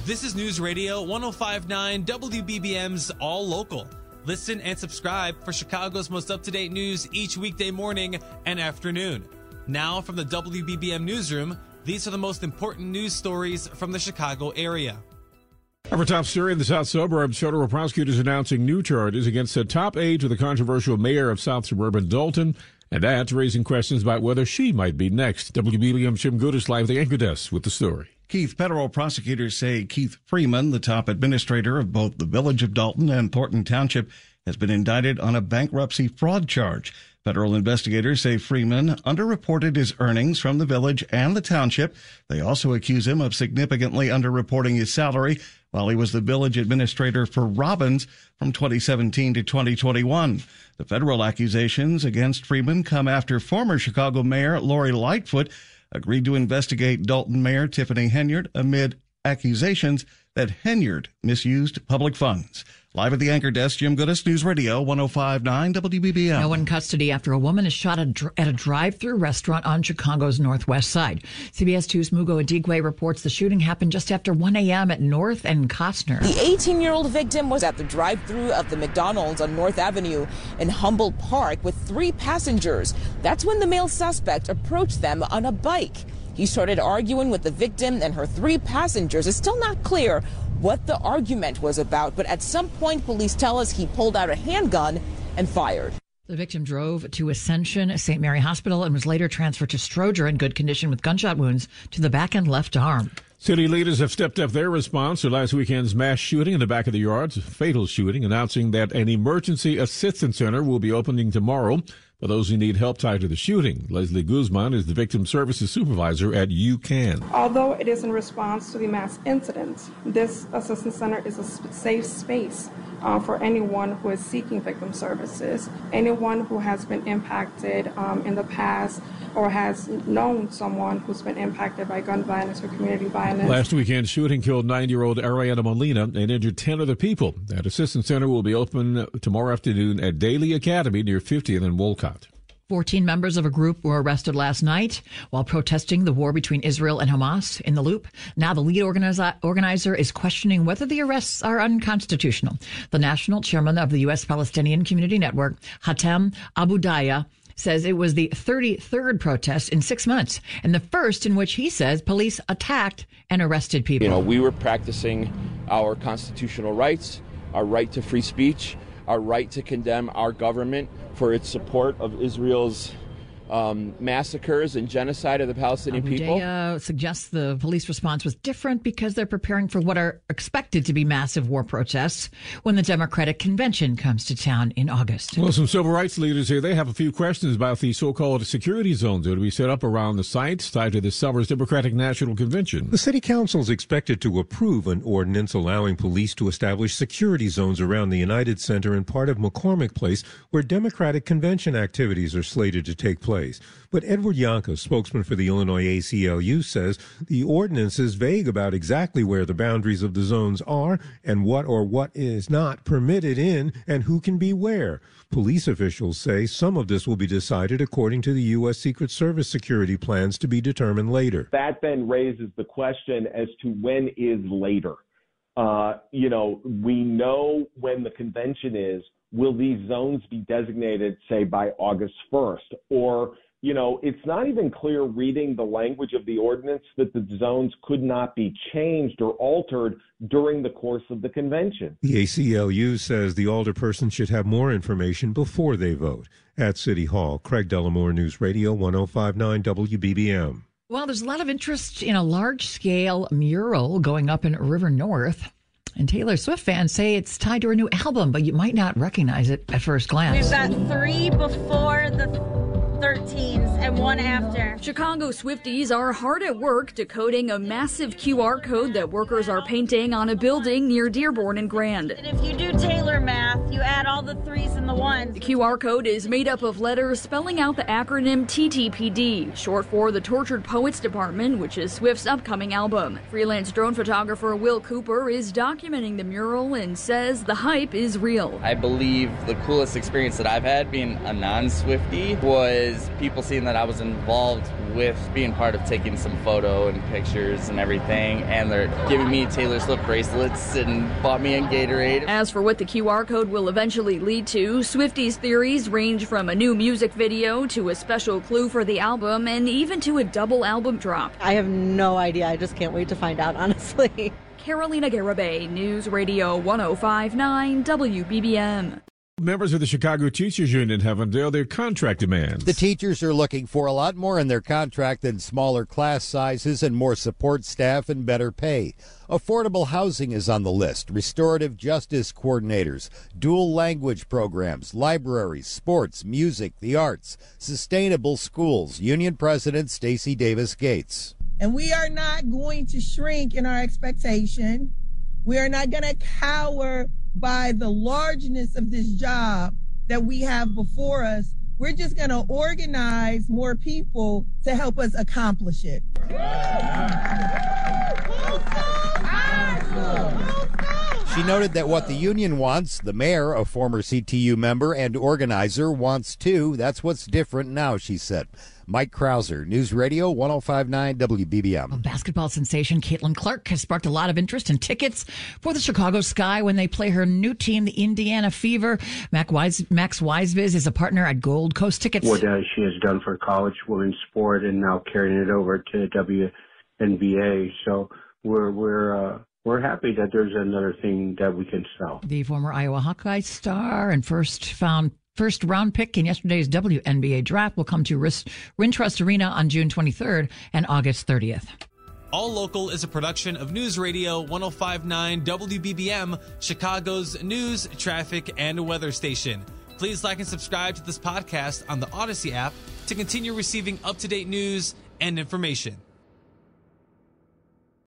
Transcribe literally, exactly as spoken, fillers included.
This is News Radio one oh five point nine W B B M's All Local. Listen and subscribe for Chicago's most up-to-date news each weekday morning and afternoon. Now from the W B B M newsroom, these are the most important news stories from the Chicago area. Our top story in the South Suburbs, federal prosecutors announcing new charges against the top aide to the controversial mayor of South Suburban Dalton, and that's raising questions about whether she might be next. W B B M's Jim Gudis live at the Anchor Desk with the story. Keith, federal prosecutors say Keith Freeman, the top administrator of both the Village of Dalton and Portland Township, has been indicted on a bankruptcy fraud charge. Federal investigators say Freeman underreported his earnings from the village and the township. They also accuse him of significantly underreporting his salary while he was the village administrator for Robbins from twenty seventeen to twenty twenty-one. The federal accusations against Freeman come after former Chicago Mayor Lori Lightfoot agreed to investigate Dalton Mayor Tiffany Henyard amid accusations that Henyard misused public funds. Live at the Anchor Desk, Jim Gudis, News Radio one oh five point nine W B B M. No one in custody after a woman is shot at a drive-through restaurant on Chicago's northwest side. C B S two's Mugo Adigwe reports the shooting happened just after one a.m. at North and Costner. The eighteen-year-old victim was at the drive-through of the McDonald's on North Avenue in Humboldt Park with three passengers. That's when the male suspect approached them on a bike. He started arguing with the victim and her three passengers. It's still not clear what the argument was about, but at some point, police tell us he pulled out a handgun and fired. The victim drove to Ascension Saint Mary Hospital and was later transferred to Stroger in good condition with gunshot wounds to the back and left arm. City leaders have stepped up their response to last weekend's mass shooting in the back of the yards, fatal shooting, announcing that an emergency assistance center will be opening tomorrow for those who need help tied to the shooting. Leslie Guzman is the victim services supervisor at U C A N. Although it is in response to the mass incident, this assistance center is a safe space uh, for anyone who is seeking victim services, anyone who has been impacted um, in the past or has known someone who's been impacted by gun violence or community violence. Last weekend's shooting killed nine-year-old Ariana Molina and injured ten other people. That assistance center will be open tomorrow afternoon at Daly Academy near fiftieth and Wolcott. fourteen members of a group were arrested last night while protesting the war between Israel and Hamas in the Loop. Now the lead organizer, organizer is questioning whether the arrests are unconstitutional. The national chairman of the U S Palestinian Community Network, Hatem Abudaya, says it was the thirty-third protest in six months and the first in which he says police attacked and arrested people. You know, we were practicing our constitutional rights, our right to free speech, our right to condemn our government for its support of Israel's um, massacres and genocide of the Palestinian Abu people. Daya suggests the police response was different because they're preparing for what are expected to be massive war protests when the Democratic Convention comes to town in August. Well, some civil rights leaders here, they have a few questions about the so-called security zones that will be set up around the sites tied to this summer's Democratic National Convention. The city council is expected to approve an ordinance allowing police to establish security zones around the United Center and part of McCormick Place where Democratic Convention activities are slated to take place. But Edward Yanka, spokesman for the Illinois A C L U, says the ordinance is vague about exactly where the boundaries of the zones are and what or what is not permitted in and who can be where. Police officials say some of this will be decided according to the U S Secret Service security plans to be determined later. That then raises the question as to when is later. Uh, you know, we know when the convention is. Will these zones be designated, say, by August first? Or, you know, it's not even clear reading the language of the ordinance that the zones could not be changed or altered during the course of the convention. The A C L U says the alderperson should have more information before they vote. At City Hall, Craig Dellamore, News Radio one oh five point nine W B B M. Well, there's a lot of interest in a large-scale mural going up in River North. And Taylor Swift fans say it's tied to her new album, but you might not recognize it at first glance. We've got three before the thirteens and one after. Chicago Swifties are hard at work decoding a massive Q R code that workers are painting on a building near Dearborn and Grand. And if you do Taylor math, you add all the threes and the ones. The Q R code is made up of letters spelling out the acronym T T P D, short for the Tortured Poets Department, which is Swift's upcoming album. Freelance drone photographer Will Cooper is documenting the mural and says the hype is real. I believe the coolest experience that I've had being a non-Swiftie was people seeing that I was involved with being part of taking some photo and pictures and everything, and they're giving me Taylor Swift bracelets and bought me a Gatorade. As for what the Q R code will eventually lead to, Swifties' theories range from a new music video to a special clue for the album and even to a double album drop. I have no idea. I just can't wait to find out, honestly. Carolina Garibay, News Radio one oh five point nine W B B M. Members of the Chicago Teachers Union have unveiled their contract demands. The teachers are looking for a lot more in their contract than smaller class sizes and more support staff and better pay. Affordable housing is on the list, restorative justice coordinators, dual language programs, libraries, sports, music, the arts, sustainable schools. Union President Stacey Davis Gates. And we are not going to shrink in our expectation. We are not going to cower by the largeness of this job that we have before us. We're just going to organize more people to help us accomplish it. She noted that what the union wants, the mayor, a former C T U member and organizer, wants too. That's what's different now, she said. Mike Krauser, News Radio one oh five point nine W B B M. Basketball sensation Caitlin Clark has sparked a lot of interest in tickets for the Chicago Sky when they play her new team, the Indiana Fever. Max Wise, Max Wiseviz is a partner at Gold Coast Tickets. What uh, she has done for college women's sport and now carrying it over to W N B A. So we're we're uh, we're happy that there's another thing that we can sell. The former Iowa Hawkeye star and first found first round pick in yesterday's W N B A draft will come to Wintrust Arena on June twenty-third and August thirtieth. All Local is a production of News Radio one oh five point nine W B B M, Chicago's news, traffic, and weather station. Please like and subscribe to this podcast on the Odyssey app to continue receiving up-to-date news and information.